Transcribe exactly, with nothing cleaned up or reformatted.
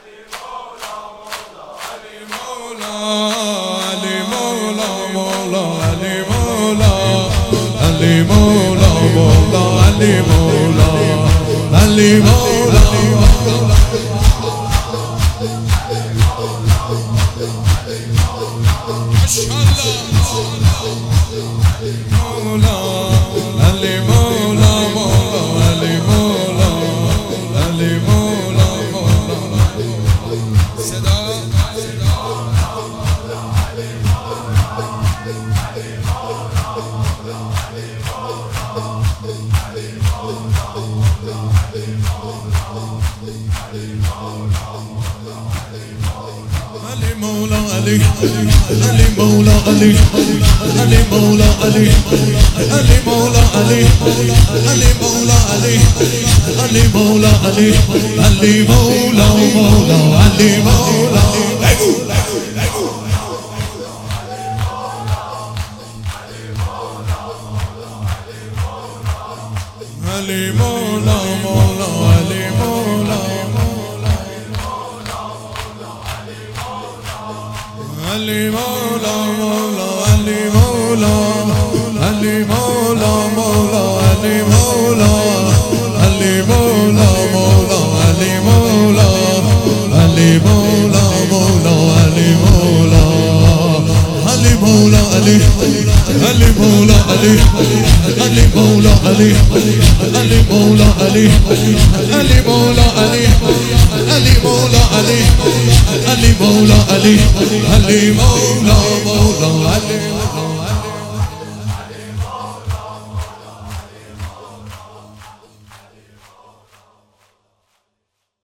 علی مولا مولا علی مولا علی مولا مولا علی مولا مولا علی مولا علی مولا مولا صدا علی مولا علی علی مولا علی علی مولا علی علی مولا علی علی مولا علی علی مولا علی علی مولا مولا علی مولا علی مولا مولا علی مولا علی مولا مولا علی مولا علی مولا مولا علی مولا علی مولا مولا علی مولا علی مولا مولا علی مولا علی مولا علی علی مولا علی علی مولا علی علی مولا علی علی مولا علی علی مولا علی علی مولا علی علی مولا مولا علی